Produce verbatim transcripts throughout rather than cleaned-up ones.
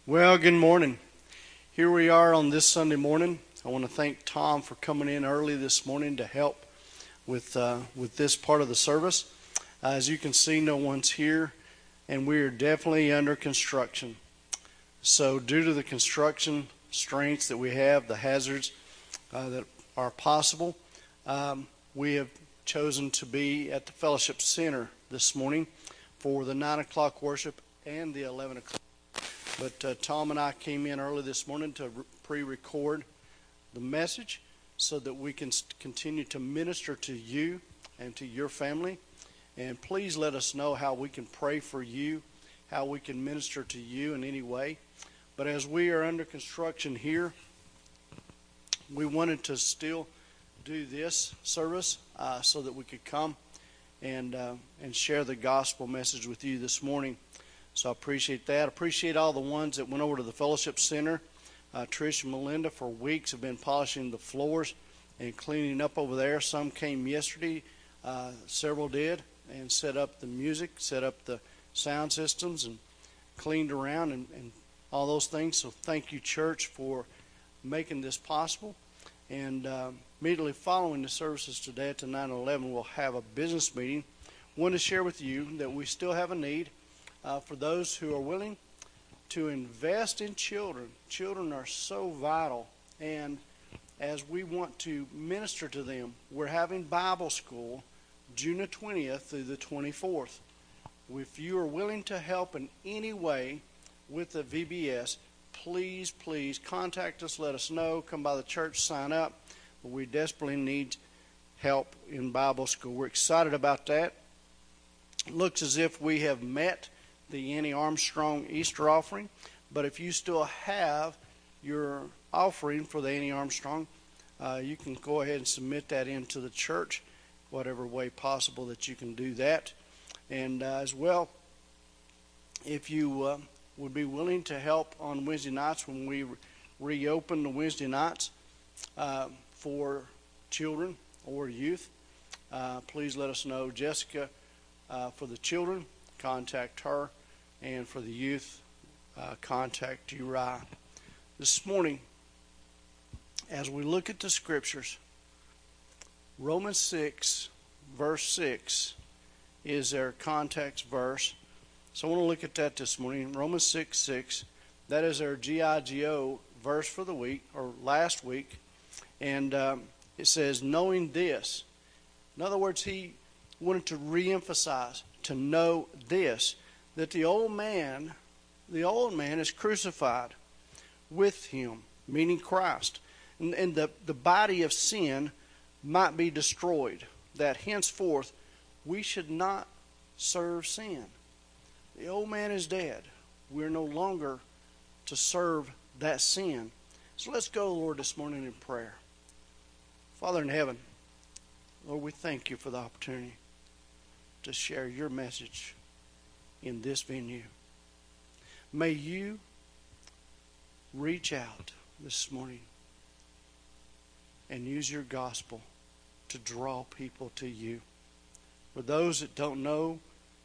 Well, good morning. Here we are on this Sunday morning. I want to thank Tom for coming in early this morning to help with uh, with this part of the service. Uh, as you can see, no one's here, and we are definitely under construction. So due to the construction strengths that we have, the hazards uh, that are possible, um, we have chosen to be at the Fellowship Center this morning for the nine o'clock worship and the eleven o'clock. But uh, Tom and I came in early this morning to re- pre-record the message so that we can st- continue to minister to you and to your family. And please let us know how we can pray for you, how we can minister to you in any way. But as we are under construction here, we wanted to still do this service uh, so that we could come and uh, and share the gospel message with you this morning. So I appreciate that. I appreciate all the ones that went over to the Fellowship Center. Uh, Trish and Melinda for weeks have been polishing the floors and cleaning up over there. Some came yesterday. Uh, several did and set up the music, set up the sound systems, and cleaned around and, and all those things. So thank you, church, for making this possible. And uh, immediately following the services today at the nine eleven, we'll have a business meeting. I want to share with you that we still have a need. Uh, for those who are willing to invest in children. Children are so vital, and as we want to minister to them, we're having Bible school June the twentieth through the twenty-fourth. If you are willing to help in any way with the V B S, please, please contact us, let us know, come by the church, sign up. We desperately need help in Bible school. We're excited about that. It looks as if we have met the Annie Armstrong Easter offering, but if you still have your offering for the Annie Armstrong, uh, you can go ahead and submit that into the church, whatever way possible that you can do that. And uh, as well, if you uh, would be willing to help on Wednesday nights when we re- reopen the Wednesday nights uh, for children or youth, uh, please let us know. Jessica, uh, for the children, contact her, and for the youth, uh, contact Uriah. This morning, as we look at the scriptures, Romans six, verse six is our context verse. So I want to look at that this morning. Romans six, six, that is our G I G O verse for the week, or last week. And um, it says, knowing this. In other words, he wanted to reemphasize, to know this, that the old man, the old man is crucified with him, meaning Christ. And, and the, the body of sin might be destroyed, that henceforth we should not serve sin. The old man is dead. We're no longer to serve that sin. So let's go, Lord, this morning in prayer. Father in heaven, Lord, we thank you for the opportunity to share your message in this venue. May you reach out this morning and use your gospel to draw people to you. For those that don't know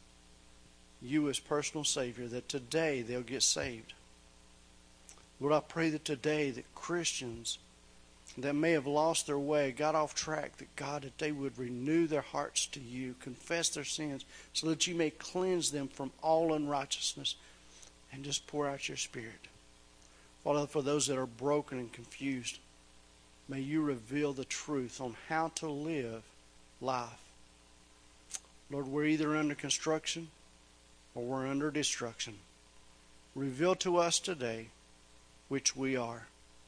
you as personal Savior, that today they'll get saved. Lord, I pray that today that Christians that may have lost their way, got off track, that God, that they would renew their hearts to you, confess their sins, so that you may cleanse them from all unrighteousness and just pour out your Spirit. Father, for those that are broken and confused, may you reveal the truth on how to live life. Lord, we're either under construction or we're under destruction. Reveal to us today which we are.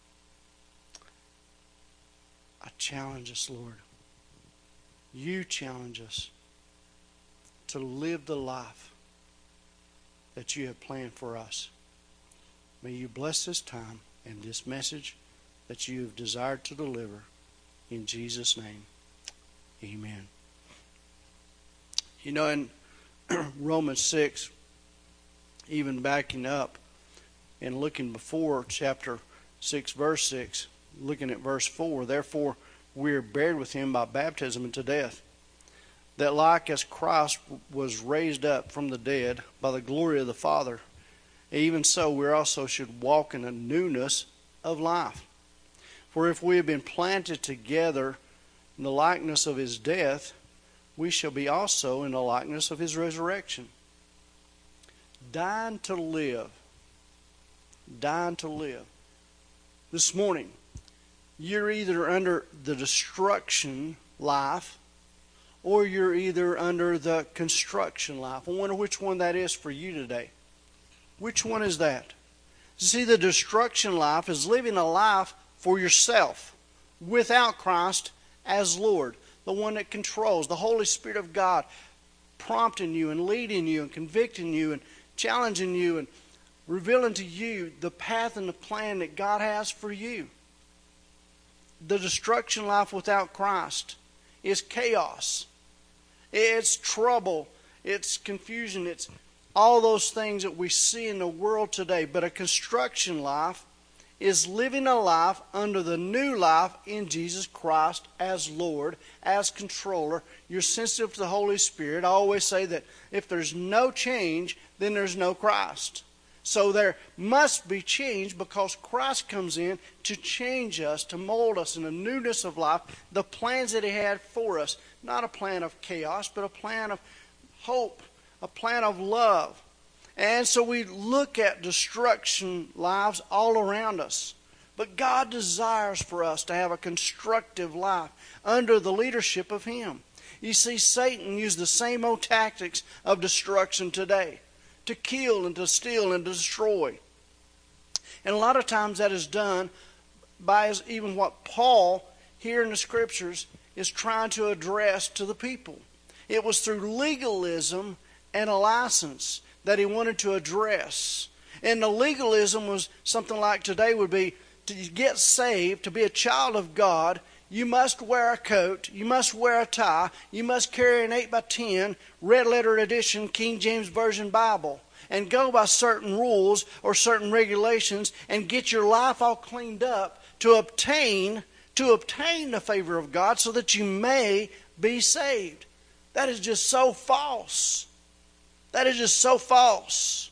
I challenge us, Lord. You challenge us to live the life that you have planned for us. May you bless this time and this message that you have desired to deliver. In Jesus' name, amen. You know, in Romans six, even backing up and looking before chapter six, verse six, looking at verse four, therefore we are buried with him by baptism into death, that like as Christ was raised up from the dead by the glory of the Father, even so we also should walk in a newness of life. For if we have been planted together in the likeness of his death, we shall be also in the likeness of his resurrection. Dying to live. Dying to live. This morning, you're either under the destruction life or you're either under the construction life. I wonder which one that is for you today. Which one is that? See, the destruction life is living a life for yourself without Christ as Lord, the one that controls, the Holy Spirit of God prompting you and leading you and convicting you and challenging you and revealing to you the path and the plan that God has for you. The destruction life without Christ is chaos. It's trouble. It's confusion. It's all those things that we see in the world today. But a construction life is living a life under the new life in Jesus Christ as Lord, as controller. You're sensitive to the Holy Spirit. I always say that if there's no change, then there's no Christ. So there must be change because Christ comes in to change us, to mold us in a newness of life, the plans that he had for us. Not a plan of chaos, but a plan of hope, a plan of love. And so we look at destruction lives all around us. But God desires for us to have a constructive life under the leadership of him. You see, Satan used the same old tactics of destruction today, to kill and to steal and to destroy. And a lot of times that is done by even what Paul, here in the Scriptures, is trying to address to the people. It was through legalism and a license that he wanted to address. And the legalism was something like today would be, to get saved, to be a child of God, you must wear a coat, you must wear a tie, you must carry an eight by ten red letter edition King James Version Bible, and go by certain rules or certain regulations and get your life all cleaned up to obtain, to obtain the favor of God so that you may be saved. That is just so false. That is just so false.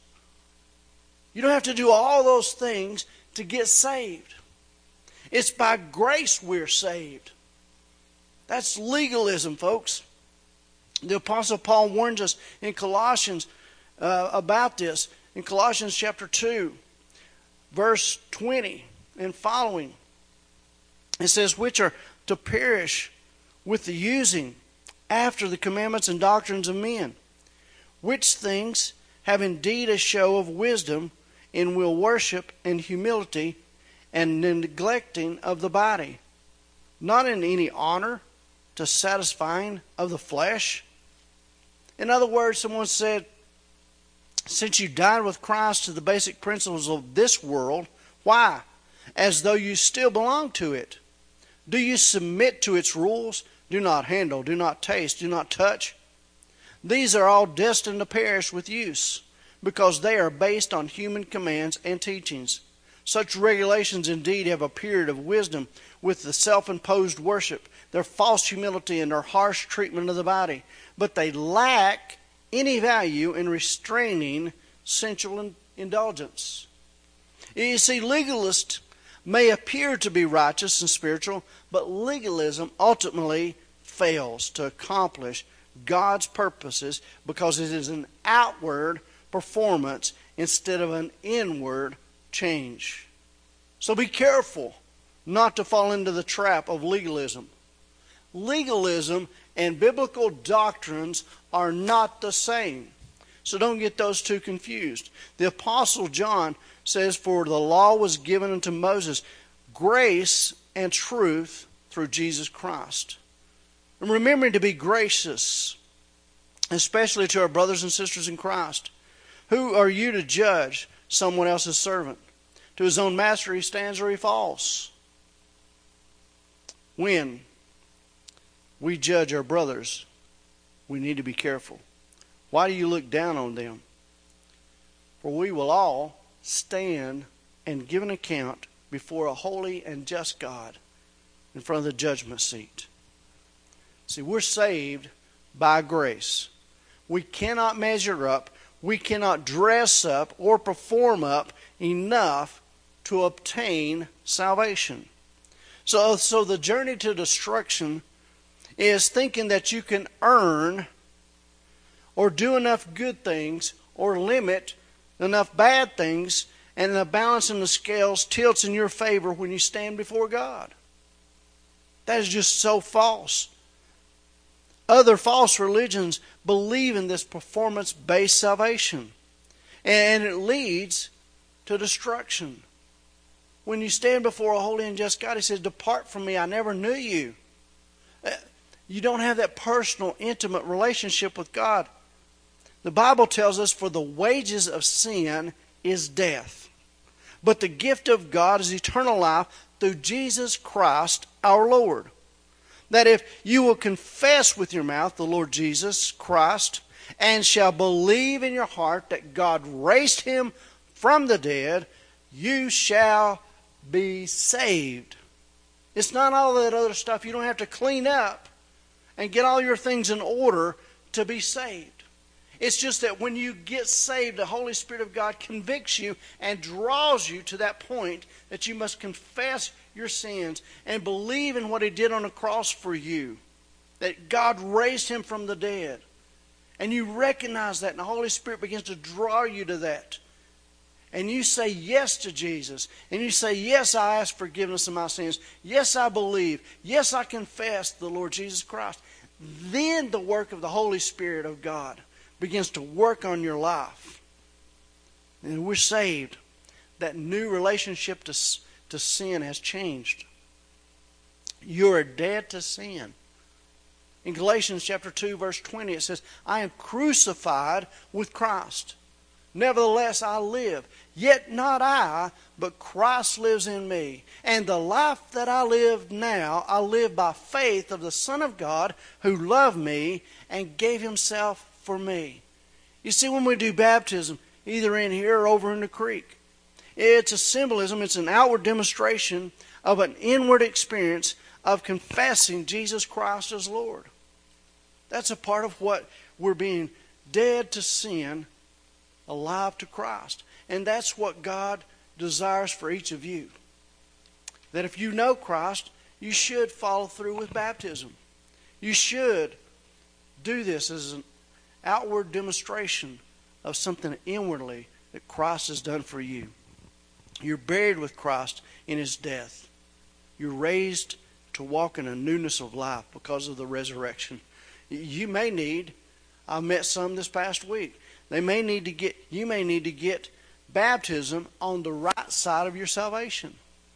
You don't have to do all those things to get saved. It's by grace we're saved. That's legalism, folks. The Apostle Paul warns us in Colossians uh, about this. In Colossians chapter two, verse twenty and following, it says, which are to perish with the using after the commandments and doctrines of men, which things have indeed a show of wisdom, in will worship and humility, and the neglecting of the body, not in any honor to satisfying of the flesh. In other words, someone said, since you died with Christ to the basic principles of this world, why? As though you still belong to it. Do you submit to its rules? Do not handle, do not taste, do not touch. These are all destined to perish with use, because they are based on human commands and teachings. Such regulations indeed have a period of wisdom with the self-imposed worship, their false humility, and their harsh treatment of the body. But they lack any value in restraining sensual indulgence. You see, legalists may appear to be righteous and spiritual, but legalism ultimately fails to accomplish God's purposes because it is an outward performance instead of an inward change. So be careful not to fall into the trap of legalism. Legalism and biblical doctrines are not the same. So don't get those two confused. The Apostle John says, for the law was given unto Moses, grace and truth through Jesus Christ. And remembering to be gracious, especially to our brothers and sisters in Christ. Who are you to judge someone else's servant? To his own master he stands or he falls. When we judge our brothers, we need to be careful. Why do you look down on them? For we will all stand and give an account before a holy and just God in front of the judgment seat. See, we're saved by grace. We cannot measure up. we cannot dress up or perform up enough to obtain salvation. So, so the journey to destruction is thinking that you can earn or do enough good things or limit enough bad things, and the balance in the scales tilts in your favor when you stand before God. That is just so false. Other false religions believe in this performance-based salvation, and it leads to destruction. When you stand before a holy and just God, He says, "Depart from me, I never knew you." You don't have that personal, intimate relationship with God. The Bible tells us, "For the wages of sin is death, but the gift of God is eternal life through Jesus Christ our Lord." That if you will confess with your mouth the Lord Jesus Christ and shall believe in your heart that God raised Him from the dead, you shall be saved. It's not all that other stuff. You don't have to clean up and get all your things in order to be saved. It's just that when you get saved, the Holy Spirit of God convicts you and draws you to that point that you must confess your sins and believe in what He did on the cross for you, that God raised Him from the dead. And you recognize that, and the Holy Spirit begins to draw you to that. And you say yes to Jesus. And you say, "Yes, I ask forgiveness of my sins. Yes, I believe. Yes, I confess the Lord Jesus Christ." Then the work of the Holy Spirit of God begins to work on your life. And we're saved. That new relationship to, to sin has changed. You are dead to sin. In Galatians chapter two, verse twenty, it says, "I am crucified with Christ. Nevertheless I live, yet not I, but Christ lives in me. And the life that I live now, I live by faith of the Son of God, who loved me and gave Himself for me." You see, when we do baptism, either in here or over in the creek, it's a symbolism, it's an outward demonstration of an inward experience of confessing Jesus Christ as Lord. That's a part of what we're being dead to sin, alive to Christ. And that's what God desires for each of you. That if you know Christ, you should follow through with baptism. You should do this as an outward demonstration of something inwardly that Christ has done for you. You're buried with Christ in His death. You're raised to walk in a newness of life because of the resurrection. You may need, I met some this past week, They may need to get, you may need to get baptism on the right side of your salvation.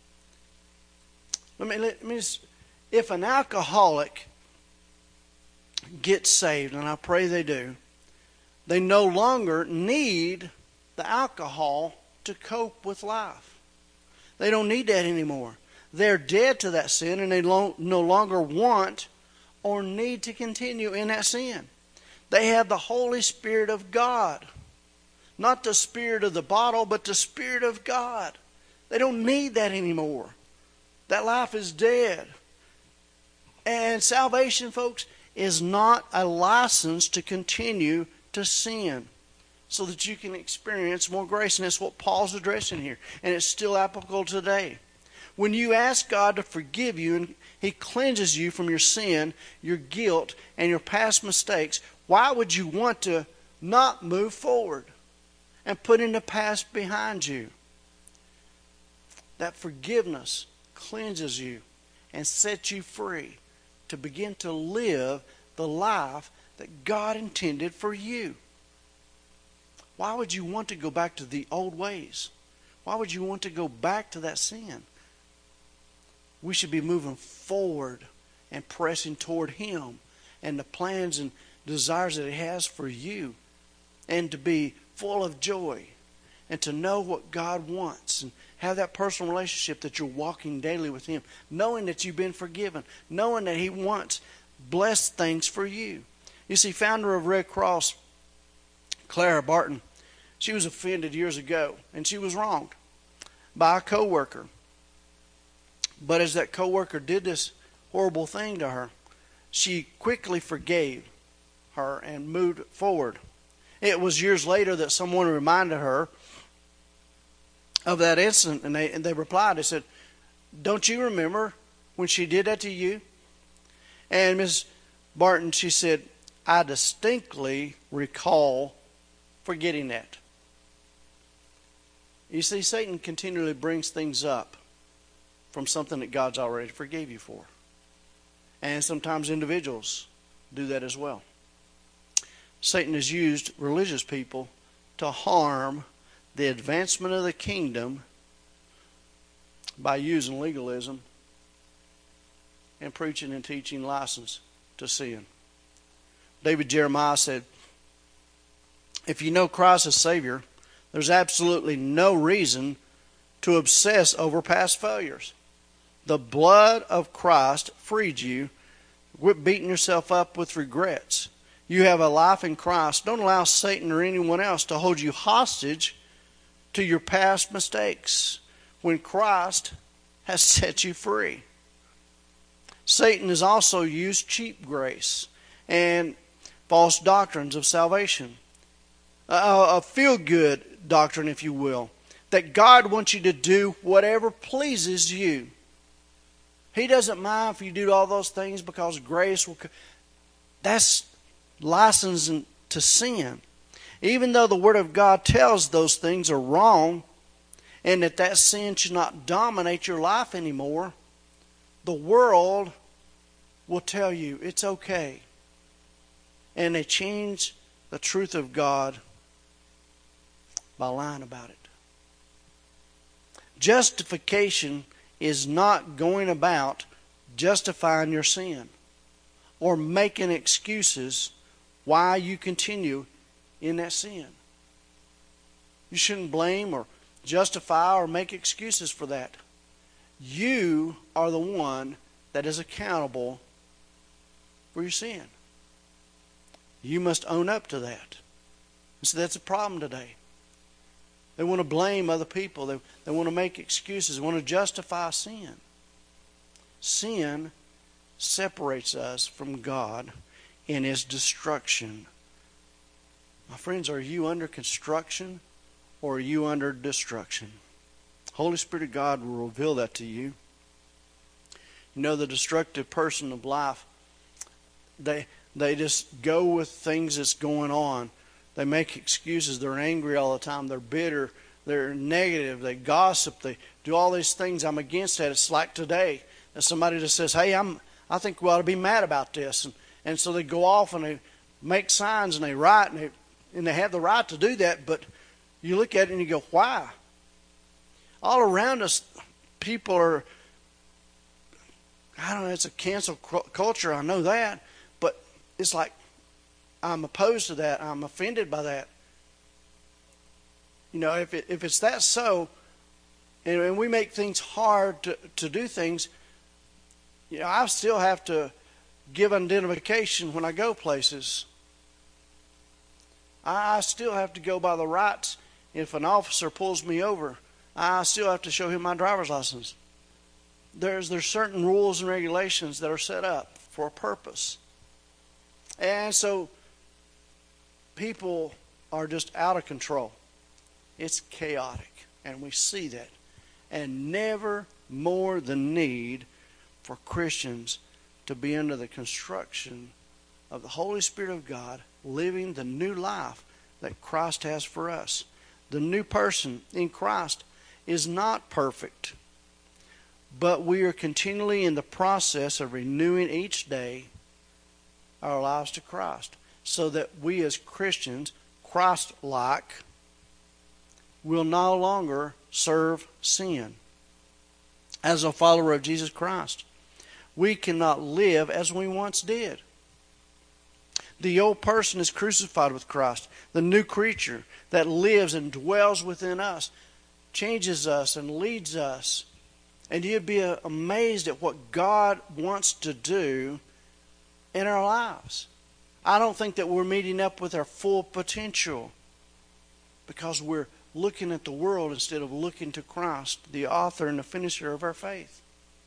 Let me, let me just, if an alcoholic gets saved, and I pray they do, they no longer need the alcohol to cope with life. They don't need that anymore. They're dead to that sin, and they lo- no longer want or need to continue in that sin. They have the Holy Spirit of God. Not the spirit of the bottle, but the Spirit of God. They don't need that anymore. That life is dead. And salvation, folks, is not a license to continue to sin so that you can experience more grace. And that's what Paul's addressing here. And it's still applicable today. When you ask God to forgive you and He cleanses you from your sin, your guilt, and your past mistakes, why would you want to not move forward and putting the past behind you? That forgiveness cleanses you and sets you free to begin to live the life that God intended for you. Why would you want to go back to the old ways? Why would you want to go back to that sin? We should be moving forward and pressing toward Him and the plans and desires that He has for you, and to be full of joy and to know what God wants and have that personal relationship that you're walking daily with Him, knowing that you've been forgiven, knowing that He wants blessed things for you. You see, founder of Red Cross, Clara Barton, she was offended years ago, and she was wronged by a coworker. But as that coworker did this horrible thing to her, she quickly forgave her and moved forward. It was years later that someone reminded her of that incident, and they, and they replied, they said, don't you remember when she did that to you? And Miss Barton, she said, I distinctly recall forgetting that. You see, Satan continually brings things up from something that God's already forgave you for. And sometimes individuals do that as well. Satan has used religious people to harm the advancement of the kingdom by using legalism and preaching and teaching license to sin. David Jeremiah said, if you know Christ as Savior, there's absolutely no reason to obsess over past failures. The blood of Christ freed you. Quit beating yourself up with regrets. You have a life in Christ. Don't allow Satan or anyone else to hold you hostage to your past mistakes when Christ has set you free. Satan has also used cheap grace and false doctrines of salvation. A, a feel-good doctrine, if you will, that God wants you to do whatever pleases you. He doesn't mind if you do all those things because grace will... That's licensing to sin. Even though the Word of God tells those things are wrong and that that sin should not dominate your life anymore, the world will tell you it's okay. And they change the truth of God by lying about it. Justification is not going about justifying your sin or making excuses why you continue in that sin. You shouldn't blame or justify or make excuses for that. You are the one that is accountable for your sin. You must own up to that. And so that's a problem today. They want to blame other people. They, they want to make excuses. They want to justify sin. Sin separates us from God and is destruction. My friends, are you under construction or are you under destruction? Holy Spirit of God will reveal that to you. You know, the destructive person of life, they they just go with things that's going on. They make excuses. They're angry all the time. They're bitter. They're negative. They gossip. They do all these things. I'm against that. It's like today. And somebody just says, hey, I'm, I think we ought to be mad about this. And, and so they go off and they make signs and they write and they, and they have the right to do that. But you look at it and you go, why? All around us, people are, I don't know, it's a cancel culture. I know that. But it's like, I'm opposed to that. I'm offended by that. You know, if it, if it's that so, and, and we make things hard to, to do things, you know, I still have to give identification when I go places. I, I still have to go by the rights. If an officer pulls me over, I still have to show him my driver's license. There's there's certain rules and regulations that are set up for a purpose. And so people are just out of control. It's chaotic, and we see that. And never more the need for Christians to be under the construction of the Holy Spirit of God, living the new life that Christ has for us. The new person in Christ is not perfect, but we are continually in the process of renewing each day our lives to Christ, so that we as Christians, Christ-like, will no longer serve sin. As a follower of Jesus Christ, we cannot live as we once did. The old person is crucified with Christ. The new creature that lives and dwells within us changes us and leads us. And you'd be amazed at what God wants to do in our lives. I don't think that we're meeting up with our full potential because we're looking at the world instead of looking to Christ, the author and the finisher of our faith.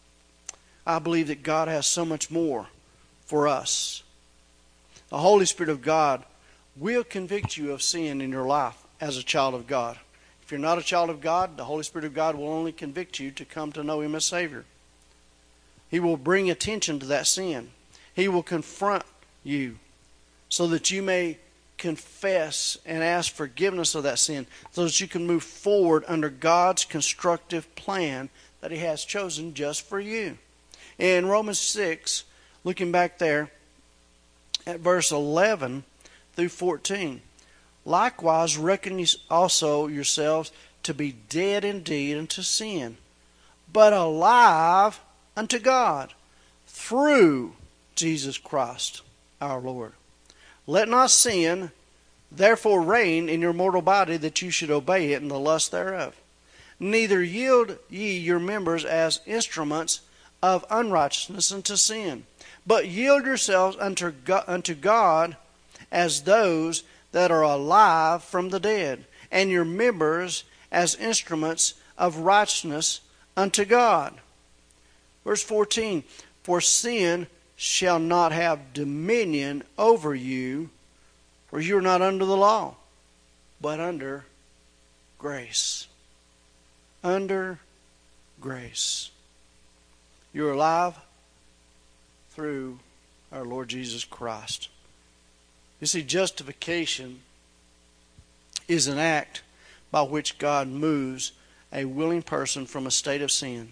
I believe that God has so much more for us. The Holy Spirit of God will convict you of sin in your life as a child of God. If you're not a child of God, the Holy Spirit of God will only convict you to come to know Him as Savior. He will bring attention to that sin. He will confront you so that you may confess and ask forgiveness of that sin, so that you can move forward under God's constructive plan that He has chosen just for you. In Romans six, looking back there at verse eleven through fourteen, likewise reckon ye also yourselves to be dead indeed unto sin, but alive unto God through Jesus Christ our Lord. Let not sin therefore reign in your mortal body, that you should obey it in the lust thereof. Neither yield ye your members as instruments of unrighteousness unto sin, but yield yourselves unto God, unto God as those that are alive from the dead, and your members as instruments of righteousness unto God. Verse fourteen, for sin shall not have dominion over you, for you are not under the law, but under grace. Under grace. You're alive through our Lord Jesus Christ. You see, justification is an act by which God moves a willing person from a state of sin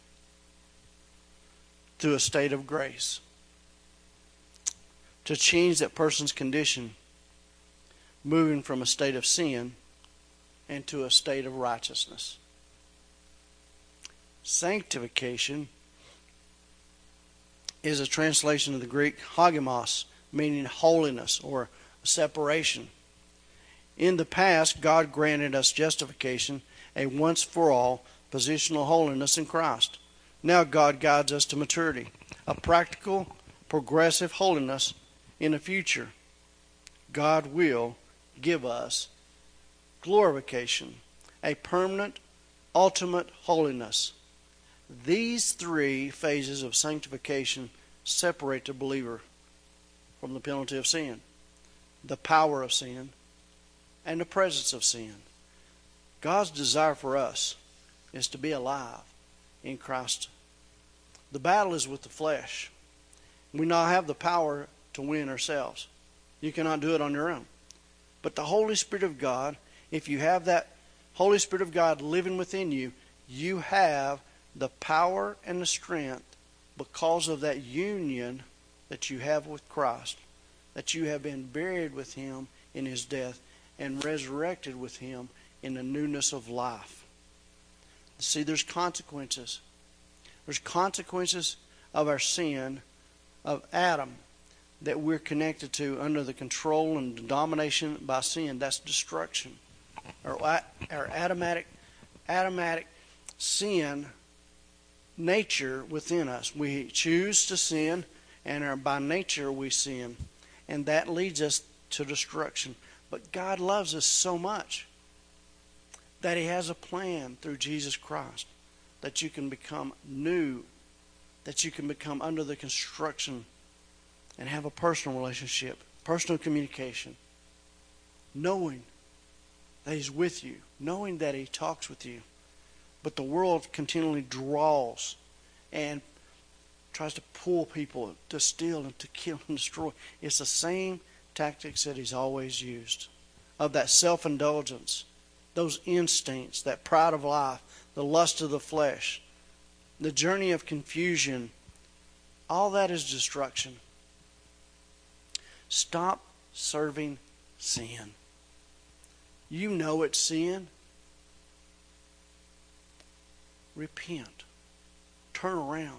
to a state of grace, to change that person's condition, moving from a state of sin into a state of righteousness. Sanctification is a translation of the Greek hagimos, meaning holiness or separation. In the past, God granted us justification, a once-for-all positional holiness in Christ. Now God guides us to maturity, a practical, progressive holiness in the future. God will give us glorification, a permanent, ultimate holiness. These three phases of sanctification separate the believer from the penalty of sin, the power of sin, and the presence of sin. God's desire for us is to be alive in Christ. The battle is with the flesh. We not have the power to win ourselves. You cannot do it on your own. But the Holy Spirit of God, if you have that Holy Spirit of God living within you, you have the power and the strength because of that union that you have with Christ, that you have been buried with Him in His death and resurrected with Him in the newness of life. See, there's consequences. There's consequences of our sin, of Adam, that we're connected to under the control and domination by sin. That's destruction. Our, our Adamic, Adamic sin nature within us. We choose to sin, and our, by nature we sin. And that leads us to destruction. But God loves us so much that He has a plan through Jesus Christ that you can become new, that you can become under the construction and have a personal relationship, personal communication, knowing that He's with you, knowing that He talks with you. But the world continually draws and tries to pull people to steal and to kill and destroy. It's the same tactics that He's always used, of that self-indulgence, those instincts, that pride of life, the lust of the flesh, the journey of confusion. All that is destruction. Stop serving sin. You know it's sin. Repent. Turn around.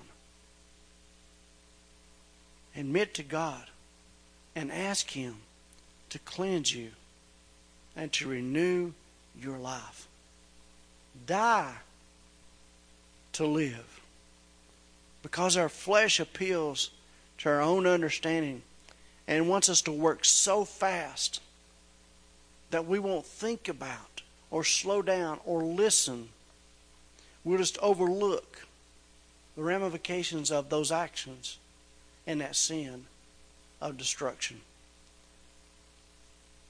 Admit to God and ask Him to cleanse you and to renew your life. Die to live. Because our flesh appeals to our own understanding and wants us to work so fast that we won't think about or slow down or listen. We'll just overlook the ramifications of those actions and that sin of destruction.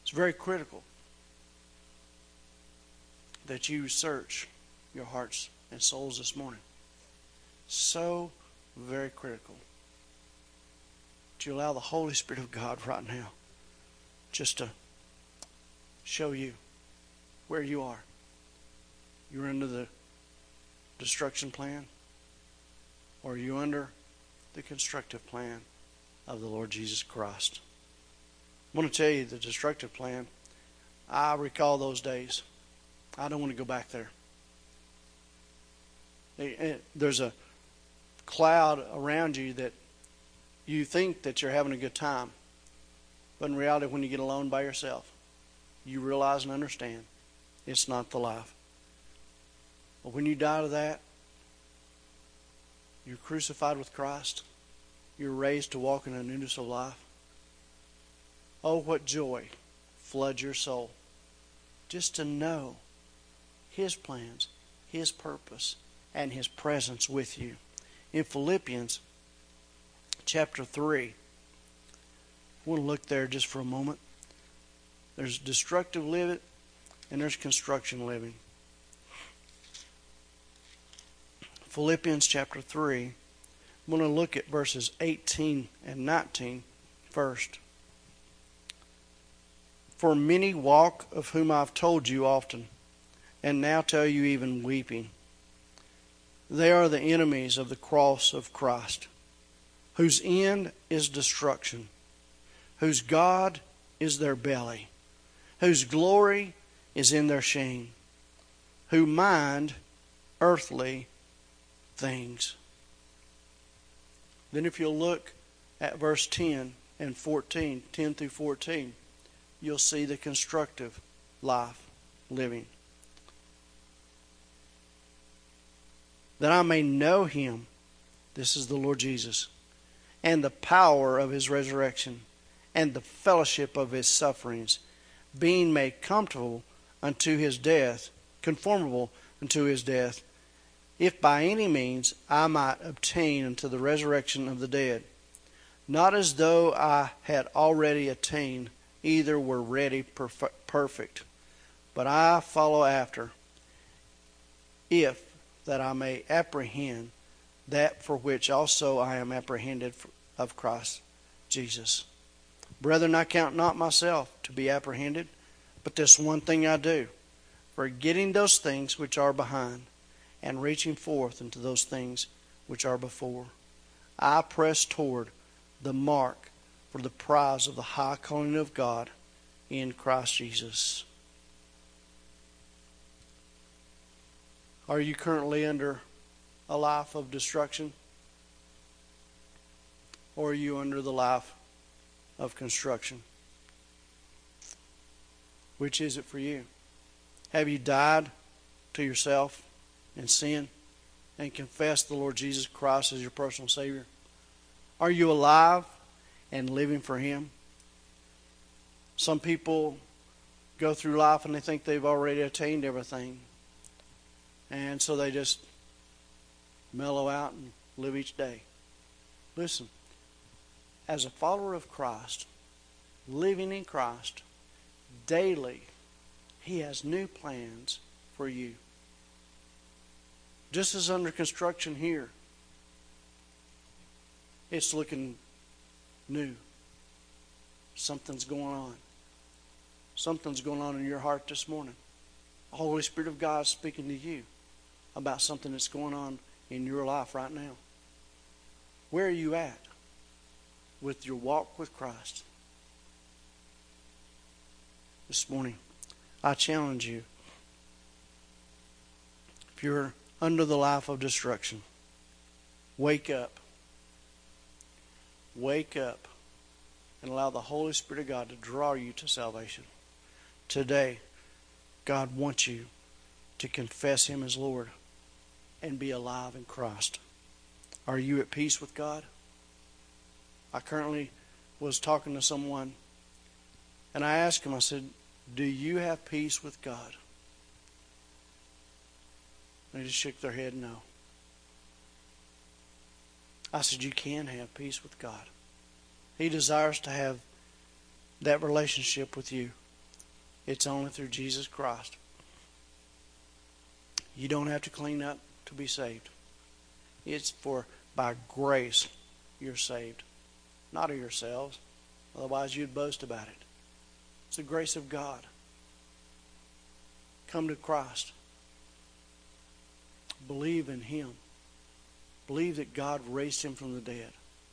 It's very critical that you search your hearts and souls this morning. So very critical. That you allow the Holy Spirit of God right now just to show you where you are. You're under the destruction plan, or are you under the constructive plan of the Lord Jesus Christ? I want to tell you the destructive plan. I recall those days. I don't want to go back there. There's a cloud around you that you think that you're having a good time. But in reality, when you get alone by yourself, you realize and understand it's not the life. But when you die to that, you're crucified with Christ. You're raised to walk in a newness of life. Oh, what joy floods your soul just to know His plans, His purpose, and His presence with you. In Philippians chapter three, I want to look there just for a moment. There's destructive living and there's construction living. Philippians chapter three, I'm going to look at verses eighteen and nineteen first. For many walk, of whom I've told you often, and now tell you even weeping. They are the enemies of the cross of Christ, whose end is destruction, whose God is their belly, whose glory is in their shame, who mind earthly things. Then if you'll look at verse ten and fourteen, ten through fourteen, you'll see the constructive life living. That I may know Him, this is the Lord Jesus, and the power of His resurrection, and the fellowship of His sufferings, being made comfortable unto His death, conformable unto His death, if by any means I might obtain unto the resurrection of the dead. Not as though I had already attained, either were ready perfect, but I follow after, if that I may apprehend that for which also I am apprehended of Christ Jesus. Brethren, I count not myself to be apprehended, but this one thing I do, forgetting those things which are behind, and reaching forth into those things which are before. I press toward the mark for the prize of the high calling of God in Christ Jesus. Are you currently under a life of destruction? Or are you under the life of construction? Which is it for you? Have you died to yourself in sin and confessed the Lord Jesus Christ as your personal Savior? Are you alive and living for Him? Some people go through life and they think they've already attained everything. And so they just mellow out and live each day. Listen, as a follower of Christ, living in Christ, daily, He has new plans for you. Just as under construction here, it's looking new. Something's going on. Something's going on in your heart this morning. The Holy Spirit of God is speaking to you about something that's going on in your life right now. Where are you at with your walk with Christ? This morning, I challenge you. If you're under the life of destruction, wake up. Wake up and allow the Holy Spirit of God to draw you to salvation. Today, God wants you to confess Him as Lord and be alive in Christ. Are you at peace with God? I currently was talking to someone and I asked him, I said, do you have peace with God? They just shook their head no. I said, you can have peace with God. He desires to have that relationship with you. It's only through Jesus Christ. You don't have to clean up to be saved. It's for by grace you're saved, not of yourselves. Otherwise you'd boast about it. It's the grace of God. Come to Christ. Believe in Him. Believe that God raised Him from the dead.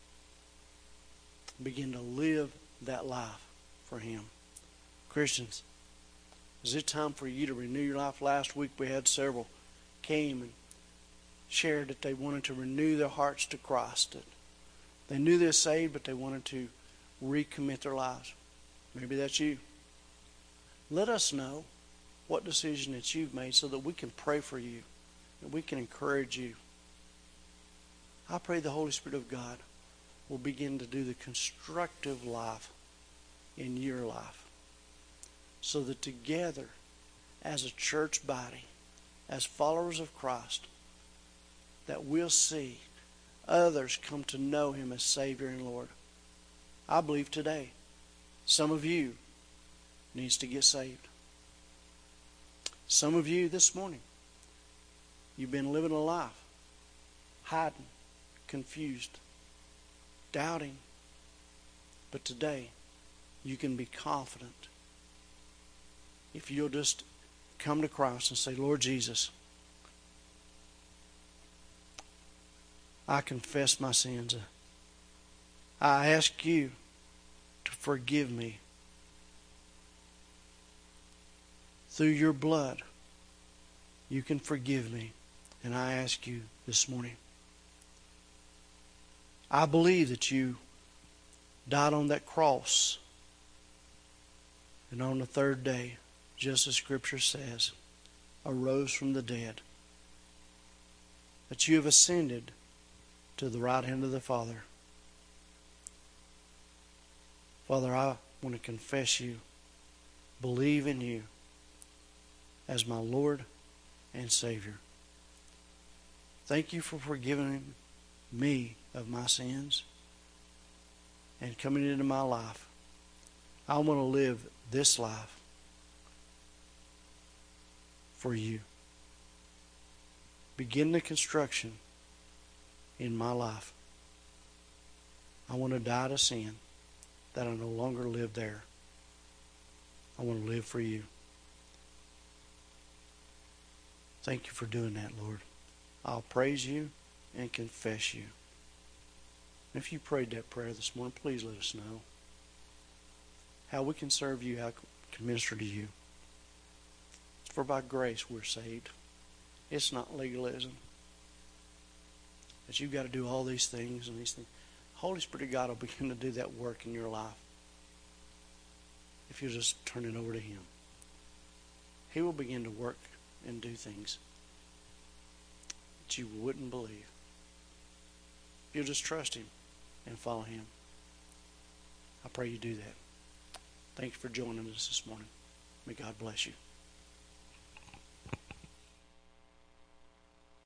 Begin to live that life for Him. Christians, is it time for you to renew your life? Last week we had several came and shared that they wanted to renew their hearts to Christ. That they knew they're saved, but they wanted to recommit their lives. Maybe that's you. Let us know what decision that you've made so that we can pray for you, that we can encourage you. I pray the Holy Spirit of God will begin to do the constructive life in your life, so that together as a church body, as followers of Christ, that we'll see others come to know Him as Savior and Lord. I believe today some of you needs to get saved. Some of you this morning, you've been living a life hiding, confused, doubting. But today, you can be confident if you'll just come to Christ and say, Lord Jesus, I confess my sins. I ask you to forgive me. Through your blood, you can forgive me. And I ask you this morning, I believe that you died on that cross, and on the third day, just as Scripture says, arose from the dead. That you have ascended to the right hand of the Father. Father, I want to confess you, believe in you as my Lord and Savior. Thank you for forgiving me of my sins and coming into my life. I want to live this life for you. Begin the construction in my life. I want to die to sin, that I no longer live there. I want to live for you. Thank you for doing that, Lord. I'll praise you and confess you. If you prayed that prayer this morning, please let us know how we can serve you, how we can minister to you. For by grace we're saved. It's not legalism. That you've got to do all these things and these things. Holy Spirit of God will begin to do that work in your life if you just turn it over to Him. He will begin to work and do things that you wouldn't believe. You'll just trust Him and follow Him. I pray you do that. Thank you for joining us this morning. May God bless you.